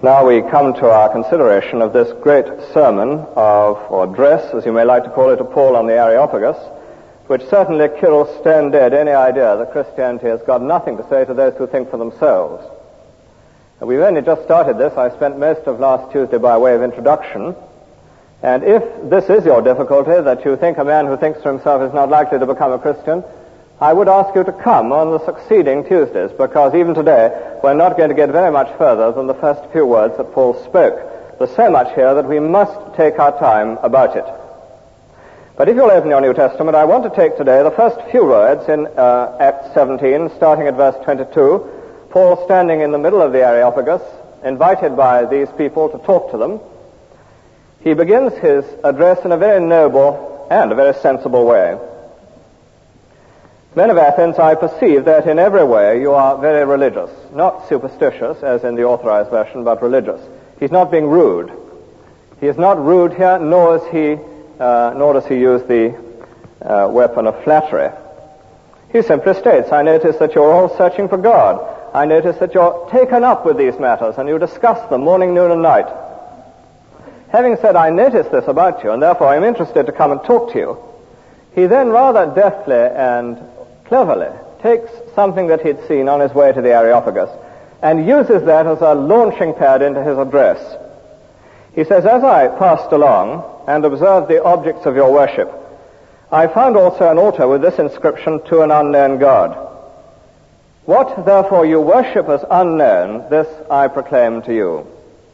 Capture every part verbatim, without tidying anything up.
Now we come to our consideration of this great sermon of, or address, as you may like to call it, of Paul on the Areopagus, which certainly kills stone dead any idea that Christianity has got nothing to say to those who think for themselves. And we've only just started this. I spent most of last Tuesday by way of introduction. And if this is your difficulty, that you think a man who thinks for himself is not likely to become a Christian, I would ask you to come on the succeeding Tuesdays, because even today we're not going to get very much further than the first few words that Paul spoke. There's so much here that we must take our time about it. But if you'll open your New Testament, I want to take today the first few words in uh, Acts seventeen, starting at verse twenty-two. Paul standing in the middle of the Areopagus, invited by these people to talk to them. He begins his address in a very noble and a very sensible way. Men of Athens, I perceive that in every way you are very religious, not superstitious, as in the Authorized Version, but religious. He's not being rude. He is not rude here, nor is he, uh, nor does he use the uh, weapon of flattery. He simply states, I notice that you're all searching for God. I notice that you're taken up with these matters, and you discuss them morning, noon, and night. Having said, I notice this about you, and therefore I'm interested to come and talk to you, he then rather deftly and cleverly takes something that he'd seen on his way to the Areopagus and uses that as a launching pad into his address. He says, as I passed along and observed the objects of your worship, I found also an altar with this inscription, to an unknown God. What therefore you worship as unknown, this I proclaim to you.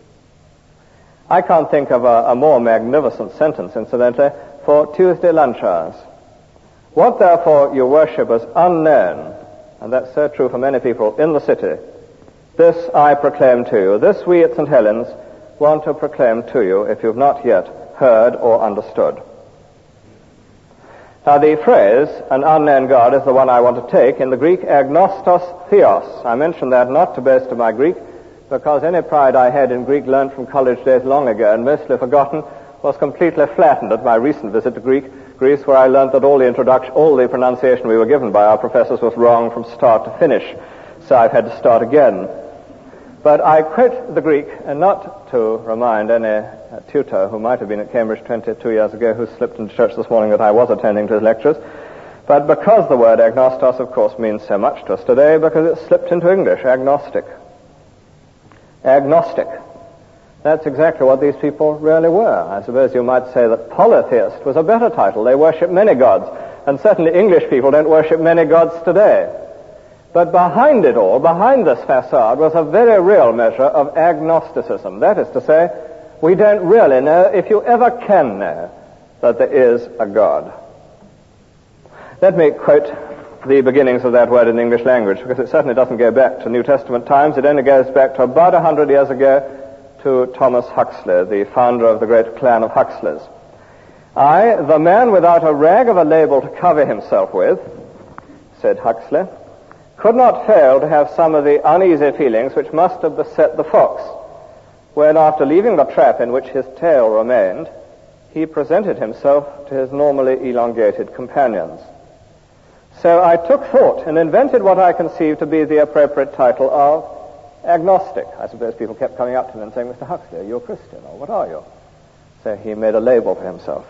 I can't think of a, a more magnificent sentence, incidentally, for Tuesday lunch hours. What therefore you worship as unknown, and that's so true for many people in the city, this I proclaim to you. This we at Saint Helens want to proclaim to you if you've not yet heard or understood. Now the phrase, an unknown God, is the one I want to take. In the Greek, agnostos theos. I mention that not to boast of my Greek, because any pride I had in Greek learned from college days long ago and mostly forgotten was completely flattened at my recent visit to Greek, Greece, where I learned that all the introduction, all the pronunciation we were given by our professors was wrong from start to finish. So I've had to start again. But I quote the Greek, and not to remind any uh, tutor who might have been at Cambridge twenty-two years ago who slipped into church this morning that I was attending to his lectures, but because the word agnostos, of course, means so much to us today, because it slipped into English, agnostic. Agnostic. That's exactly what these people really were. I suppose you might say that polytheist was a better title. They worship many gods, and certainly English people don't worship many gods today. But behind it all, behind this facade, was a very real measure of agnosticism. That is to say, we don't really know, if you ever can know, that there is a God. Let me quote the beginnings of that word in the English language, because it certainly doesn't go back to New Testament times. It only goes back to about a hundred years ago to Thomas Huxley, the founder of the great clan of Huxleys. I, the man without a rag of a label to cover himself with, said Huxley, could not fail to have some of the uneasy feelings which must have beset the fox when, after leaving the trap in which his tail remained, he presented himself to his normally elongated companions. So I took thought and invented what I conceived to be the appropriate title of agnostic. I suppose people kept coming up to him and saying, Mister Huxley, are you a Christian, or what are you? So he made a label for himself.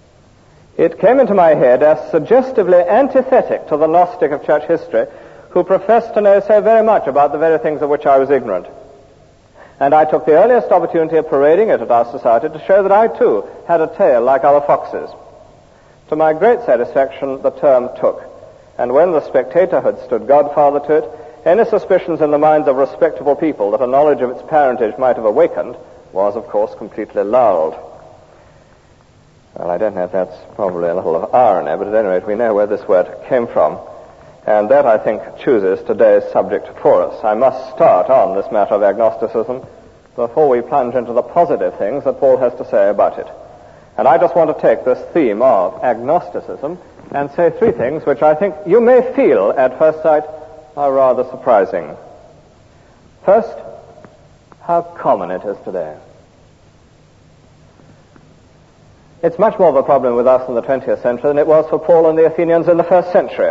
It came into my head as suggestively antithetic to the Gnostic of church history, who professed to know so very much about the very things of which I was ignorant. And I took the earliest opportunity of parading it at our society to show that I, too, had a tail like other foxes. To my great satisfaction, the term took. And when the spectatorhood stood godfather to it, any suspicions in the minds of respectable people that a knowledge of its parentage might have awakened was, of course, completely lulled. Well, I don't know if that's probably a little of irony, but at any rate, we know where this word came from. And that, I think, chooses today's subject for us. I must start on this matter of agnosticism before we plunge into the positive things that Paul has to say about it. And I just want to take this theme of agnosticism and say three things which I think you may feel at first sight are rather surprising. First, how common it is today. It's much more of a problem with us in the twentieth century than it was for Paul and the Athenians in the first century.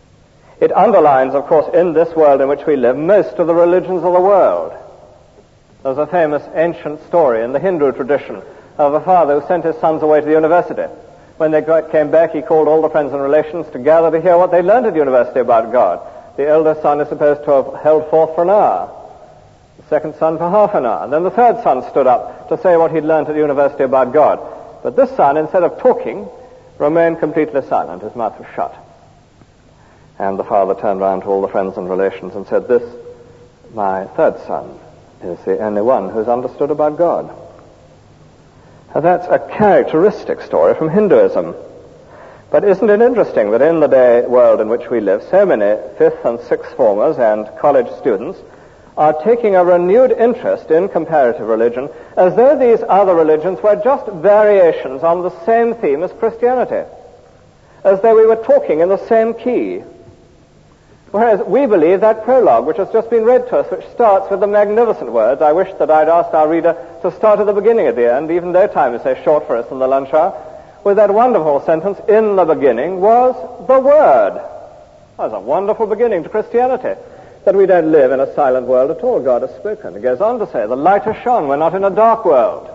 It underlines, of course, in this world in which we live, most of the religions of the world. There's a famous ancient story in the Hindu tradition of a father who sent his sons away to the university. When they got, came back, he called all the friends and relations to gather to hear what they learned at university about God. The elder son is supposed to have held forth for an hour, the second son for half an hour, and then the third son stood up to say what he'd learned at university about God. But this son, instead of talking, remained completely silent. His mouth was shut. And the father turned round to all the friends and relations and said, "This, my third son, is the only one who's understood about God." Now that's a characteristic story from Hinduism. But isn't it interesting that in the day world in which we live, so many fifth and sixth formers and college students are taking a renewed interest in comparative religion as though these other religions were just variations on the same theme as Christianity, as though we were talking in the same key. Whereas we believe that prologue, which has just been read to us, which starts with the magnificent words, I wish that I'd asked our reader to start at the beginning at the end, even though time is so short for us in the lunch hour, with that wonderful sentence, "In the beginning was the Word." That's a wonderful beginning to Christianity, that we don't live in a silent world at all. God has spoken. It goes on to say, the light has shone, we're not in a dark world.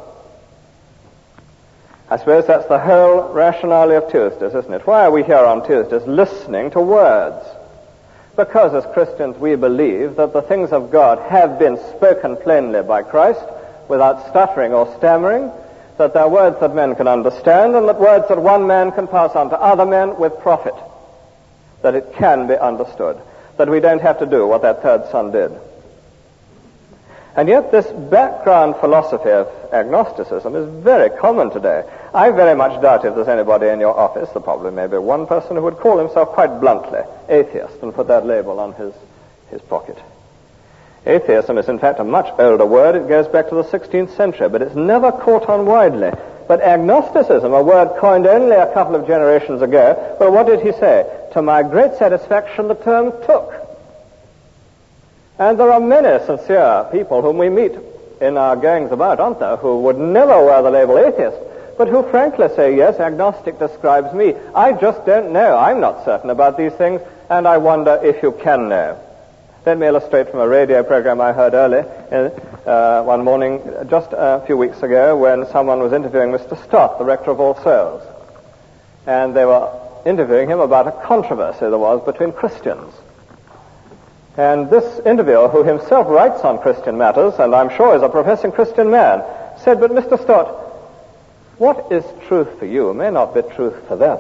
I suppose that's the whole rationale of Tuesdays, isn't it? Why are we here on Tuesdays listening to words? Because as Christians we believe that the things of God have been spoken plainly by Christ without stuttering or stammering, that they're words that men can understand, and that words that one man can pass on to other men with profit, that it can be understood, that we don't have to do what that third son did. And yet this background philosophy of agnosticism is very common today. I very much doubt if there's anybody in your office, there probably may be one person who would call himself quite bluntly atheist and put that label on his, his pocket. Atheism is in fact a much older word. It goes back to the sixteenth century, but it's never caught on widely. But agnosticism, a word coined only a couple of generations ago, well, what did he say? To my great satisfaction, the term took. And there are many sincere people whom we meet in our goings about, aren't there, who would never wear the label atheist, but who frankly say, yes, agnostic describes me. I just don't know. I'm not certain about these things, and I wonder if you can know. Let me illustrate from a radio program I heard early uh, one morning, just a few weeks ago, when someone was interviewing Mister Stott, the rector of All Souls. And they were interviewing him about a controversy there was between Christians. And this interviewer, who himself writes on Christian matters, and I'm sure is a professing Christian man, said, but Mister Stott, what is truth for you may not be truth for them.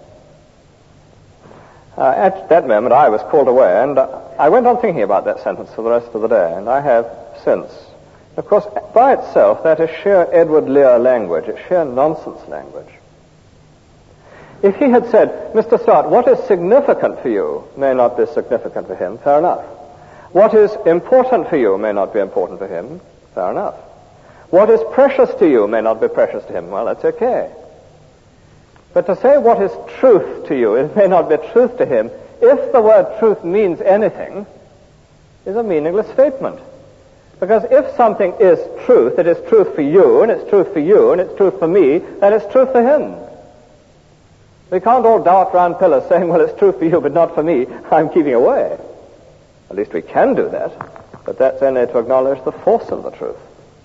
Uh, at that moment I was called away, and uh, I went on thinking about that sentence for the rest of the day, and I have since. Of course, by itself, that is sheer Edward Lear language. It's sheer nonsense language. If he had said, Mister Stott, what is significant for you may not be significant for him, fair enough. What is important for you may not be important for him, fair enough. What is precious to you may not be precious to him, well, that's okay. But to say what is truth to you, it may not be truth to him, if the word truth means anything, is a meaningless statement. Because if something is truth, it is truth for you, and it's truth for you, and it's truth for me, then it's truth for him. We can't all dart round pillars saying, well, it's true for you, but not for me. I'm keeping away. At least we can do that, but that's only to acknowledge the force of the truth.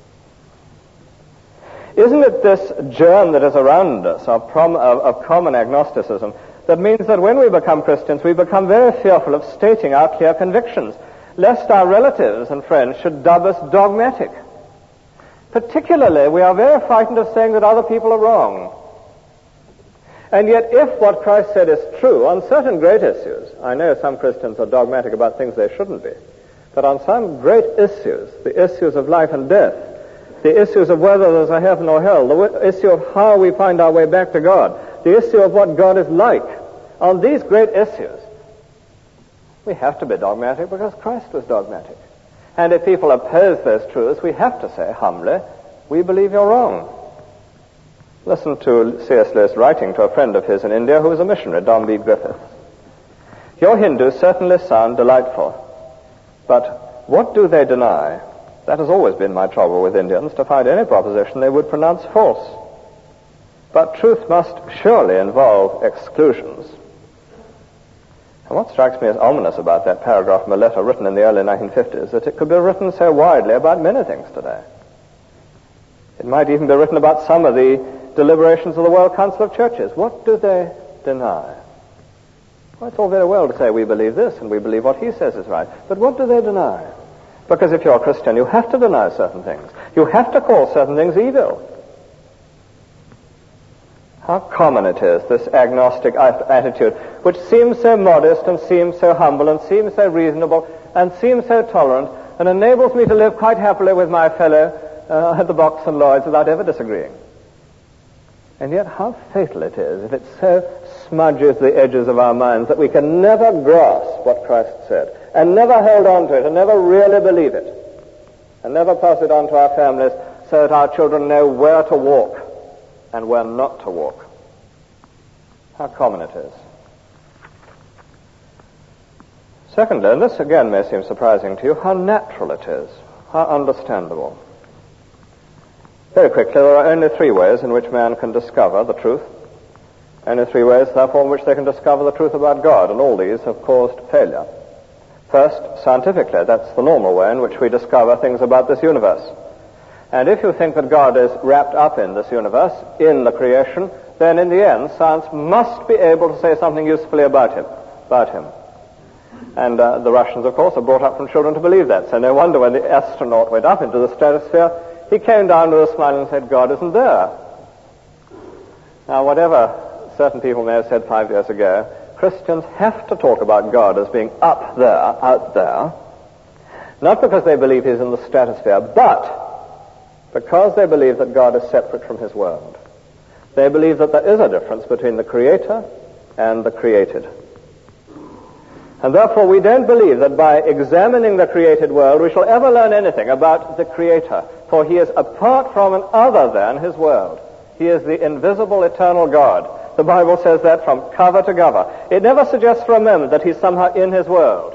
Isn't it this germ that is around us of, prom- of, of common agnosticism that means that when we become Christians, we become very fearful of stating our clear convictions, lest our relatives and friends should dub us dogmatic. Particularly, we are very frightened of saying that other people are wrong. And yet, if what Christ said is true on certain great issues, I know some Christians are dogmatic about things they shouldn't be, but on some great issues, the issues of life and death, the issues of whether there's a heaven or hell, the issue of how we find our way back to God, the issue of what God is like, on these great issues, we have to be dogmatic because Christ was dogmatic. And if people oppose those truths, we have to say humbly, we believe you're wrong. Listen to C S Lewis writing to a friend of his in India who was a missionary, Dombey Griffiths. Your Hindus certainly sound delightful, but what do they deny? That has always been my trouble with Indians, to find any proposition they would pronounce false. But truth must surely involve exclusions. And what strikes me as ominous about that paragraph from a letter written in the early nineteen fifties is that it could be written so widely about many things today. It might even be written about some of the deliberations of the World Council of Churches. What do they deny? Well, it's all very well to say we believe this and we believe what he says is right, but what do they deny? Because if you're a Christian, you have to deny certain things. You have to call certain things evil. How common it is, this agnostic attitude, which seems so modest and seems so humble and seems so reasonable and seems so tolerant and enables me to live quite happily with my fellow uh, at the Box and Lloyd's without ever disagreeing. And yet how fatal it is if it so smudges the edges of our minds that we can never grasp what Christ said and never hold on to it and never really believe it and never pass it on to our families so that our children know where to walk and where not to walk. How common it is. Secondly, and this again may seem surprising to you, how natural it is, how understandable. Very quickly, there are only three ways in which man can discover the truth. Only three ways, therefore, in which they can discover the truth about God, and all these have caused failure. First, scientifically, that's the normal way in which we discover things about this universe. And if you think that God is wrapped up in this universe, in the creation, then in the end, science must be able to say something usefully about him, about him. And uh, the Russians, of course, are brought up from children to believe that. So no wonder when the astronaut went up into the stratosphere, he came down with a smile and said, God isn't there. Now, whatever certain people may have said five years ago, Christians have to talk about God as being up there, out there, not because they believe he's in the stratosphere, but because they believe that God is separate from his world. They believe that there is a difference between the Creator and the created. And therefore we don't believe that by examining the created world we shall ever learn anything about the Creator, for he is apart from and other than his world. He is the invisible, eternal God. The Bible says that from cover to cover. It never suggests for a moment that he's somehow in his world.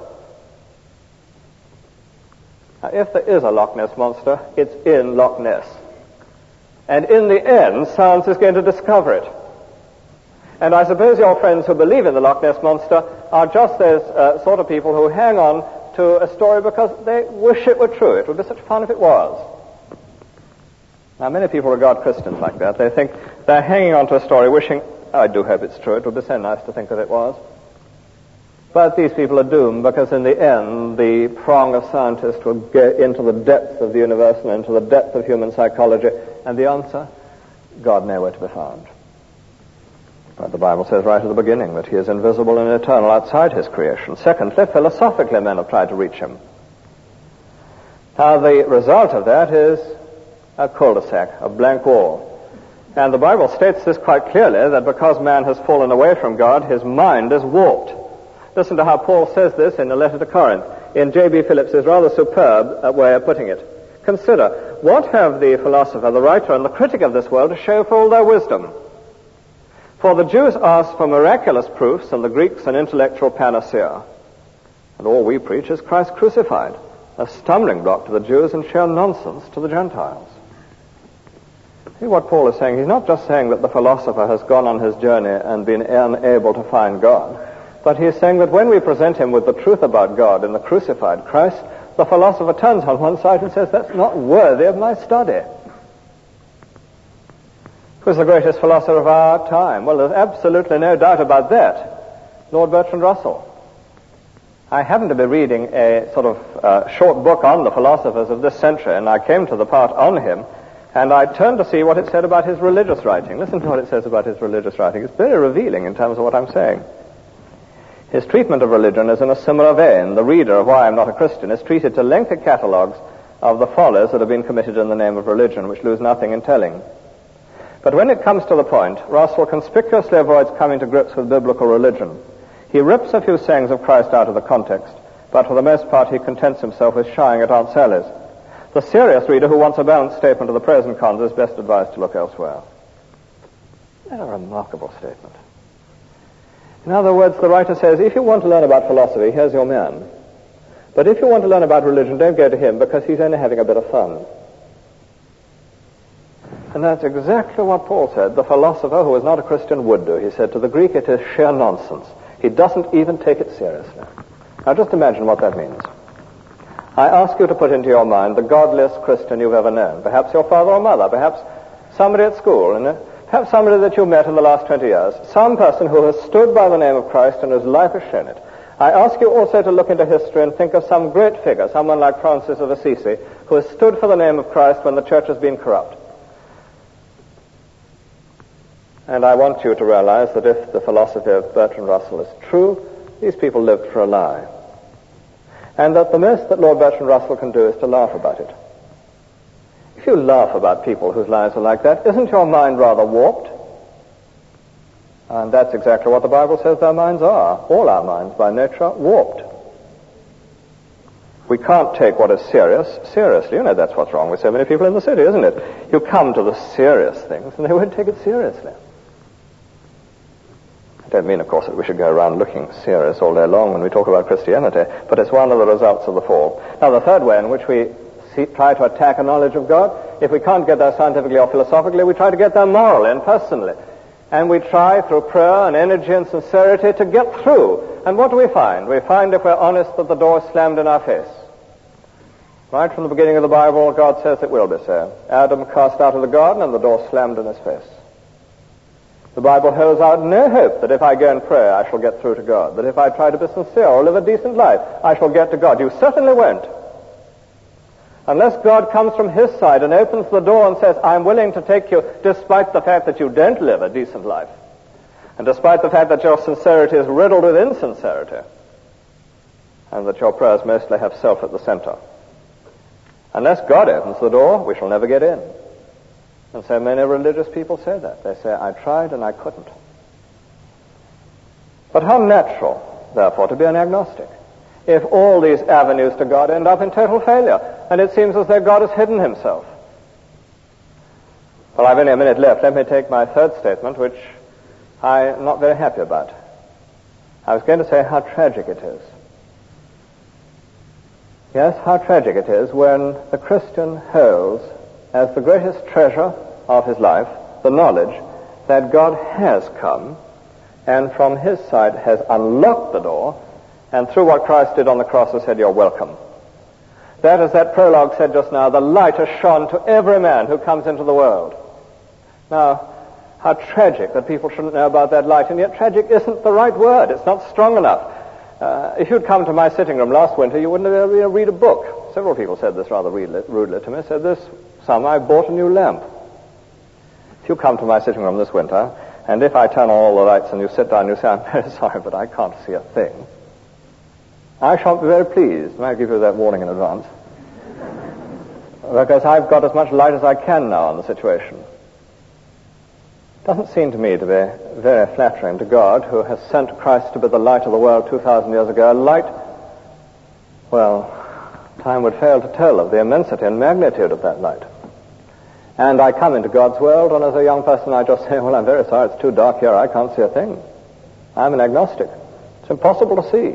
Now, if there is a Loch Ness monster, it's in Loch Ness. And in the end, science is going to discover it. And I suppose your friends who believe in the Loch Ness monster are just those uh, sort of people who hang on to a story because they wish it were true. It would be such fun if it was. Now, many people regard Christians like that. They think they're hanging on to a story wishing, oh, I do hope it's true. It would be so nice to think that it was. But these people are doomed because in the end, the prong of scientists will get into the depths of the universe and into the depth of human psychology. And the answer, God nowhere to be found. But the Bible says right at the beginning that he is invisible and eternal outside his creation. Secondly, philosophically, men have tried to reach him. Now, the result of that is a cul-de-sac, a blank wall. And the Bible states this quite clearly, that because man has fallen away from God, his mind is warped. Listen to how Paul says this in a letter to Corinth, in J B Phillips' rather superb uh, way of putting it. Consider, what have the philosopher, the writer, and the critic of this world to show for all their wisdom? For the Jews ask for miraculous proofs, and the Greeks an intellectual panacea. And all we preach is Christ crucified, a stumbling block to the Jews and sheer nonsense to the Gentiles. See what Paul is saying? He's not just saying that the philosopher has gone on his journey and been unable to find God, but he is saying that when we present him with the truth about God in the crucified Christ, the philosopher turns on one side and says, that's not worthy of my study. Who's the greatest philosopher of our time? Well, there's absolutely no doubt about that. Lord Bertrand Russell. I happened to be reading a sort of uh, short book on the philosophers of this century, and I came to the part on him, and I turned to see what it said about his religious writing. Listen to what it says about his religious writing. It's very revealing in terms of what I'm saying. His treatment of religion is in a similar vein. The reader of Why I'm Not a Christian is treated to lengthy catalogues of the follies that have been committed in the name of religion, which lose nothing in telling. But when it comes to the point, Russell conspicuously avoids coming to grips with biblical religion. He rips a few sayings of Christ out of the context, but for the most part he contents himself with shying at Aunt Sally's. The serious reader who wants a balanced statement of the pros and cons is best advised to look elsewhere. What a remarkable statement. In other words, the writer says, if you want to learn about philosophy, here's your man. But if you want to learn about religion, don't go to him, because he's only having a bit of fun. And that's exactly what Paul said the philosopher who is not a Christian would do. He said, to the Greek it is sheer nonsense. He doesn't even take it seriously. Now just imagine what that means. I ask you to put into your mind the godliest Christian you've ever known. Perhaps your father or mother, perhaps somebody at school, and perhaps somebody that you met in the last twenty years. Some person who has stood by the name of Christ and whose life has shown it. I ask you also to look into history and think of some great figure, someone like Francis of Assisi, who has stood for the name of Christ when the church has been corrupt. And I want you to realize that if the philosophy of Bertrand Russell is true, these people lived for a lie. And that the most that Lord Bertrand Russell can do is to laugh about it. If you laugh about people whose lives are like that, isn't your mind rather warped? And that's exactly what the Bible says our minds are. All our minds, by nature, warped. We can't take what is serious seriously. You know that's what's wrong with so many people in the city, isn't it? You come to the serious things and they won't take it seriously. I don't mean, of course, that we should go around looking serious all day long when we talk about Christianity, but it's one of the results of the fall. Now, the third way in which we see, try to attack a knowledge of God, if we can't get there scientifically or philosophically, we try to get there morally and personally. And we try through prayer and energy and sincerity to get through. And what do we find? We find, if we're honest, that the door is slammed in our face. Right from the beginning of the Bible, God says it will be so. Adam cast out of the garden and the door slammed in his face. The Bible holds out no hope that if I go and pray, I shall get through to God. That if I try to be sincere or live a decent life, I shall get to God. You certainly won't. Unless God comes from his side and opens the door and says, I'm willing to take you despite the fact that you don't live a decent life. And despite the fact that your sincerity is riddled with insincerity. And that your prayers mostly have self at the center. Unless God opens the door, we shall never get in. And so many religious people say that. They say, I tried and I couldn't. But how natural, therefore, to be an agnostic, if all these avenues to God end up in total failure, and it seems as though God has hidden himself. Well, I've only a minute left. Let me take my third statement, which I'm not very happy about. I was going to say how tragic it is. Yes, how tragic it is when the Christian holds as the greatest treasure of his life the knowledge that God has come and from his side has unlocked the door and through what Christ did on the cross has said, you're welcome. That, as that prologue said just now, the light has shone to every man who comes into the world. Now, how tragic that people shouldn't know about that light, and yet tragic isn't the right word. It's not strong enough. Uh, if you'd come to my sitting room last winter, you wouldn't have been able to read a book. Several people said this rather rudely to me. Said, this summer I bought a new lamp. If you come to my sitting room this winter, and if I turn on all the lights and you sit down and you say, I'm very sorry, but I can't see a thing, I shan't be very pleased, and I give you that warning in advance, because I've got as much light as I can now on the situation. It doesn't seem to me to be very flattering to God, who has sent Christ to be the light of the world two thousand years ago, a light, well, time would fail to tell of the immensity and magnitude of that light. And I come into God's world, and as a young person I just say, well, I'm very sorry, it's too dark here, I can't see a thing. I'm an agnostic. It's impossible to see.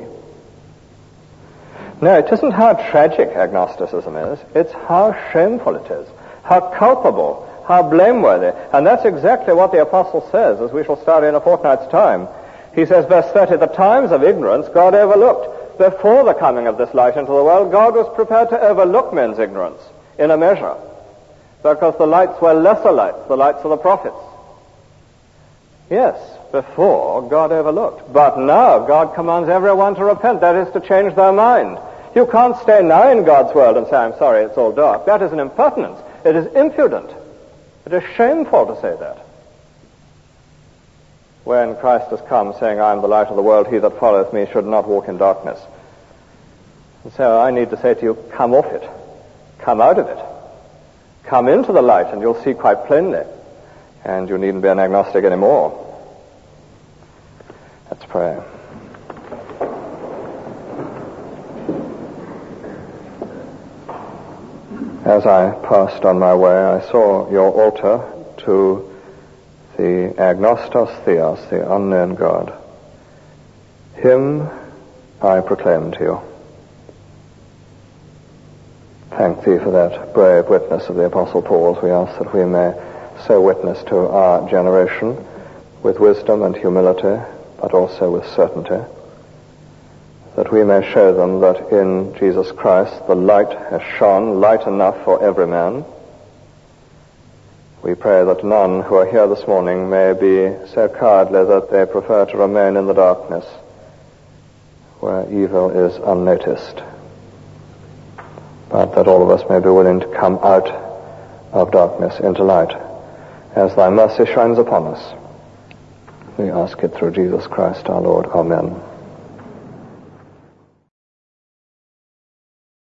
No, it isn't how tragic agnosticism is, it's how shameful it is, how culpable, how blameworthy. And that's exactly what the apostle says, as we shall study in a fortnight's time. He says, verse thirty, the times of ignorance God overlooked. Before the coming of this light into the world, God was prepared to overlook men's ignorance in a measure, because the lights were lesser lights, the lights of the prophets. Yes, before God overlooked. But now God commands everyone to repent, that is to change their mind. You can't stay now in God's world and say, I'm sorry, it's all dark. That is an impertinence. It is impudent. It is shameful to say that. When Christ has come saying, I am the light of the world, he that followeth me should not walk in darkness. And so I need to say to you, come off it. Come out of it. Come into the light and you'll see quite plainly. And you needn't be an agnostic anymore. Let's pray. As I passed on my way, I saw your altar to the Agnostos Theos, the unknown God. Him I proclaim to you. Thank thee for that brave witness of the Apostle Paul's. We ask that we may so witness to our generation with wisdom and humility, but also with certainty, that we may show them that in Jesus Christ the light has shone, light enough for every man. We pray that none who are here this morning may be so cowardly that they prefer to remain in the darkness where evil is unnoticed, but that all of us may be willing to come out of darkness into light as thy mercy shines upon us. We ask it through Jesus Christ our Lord. Amen.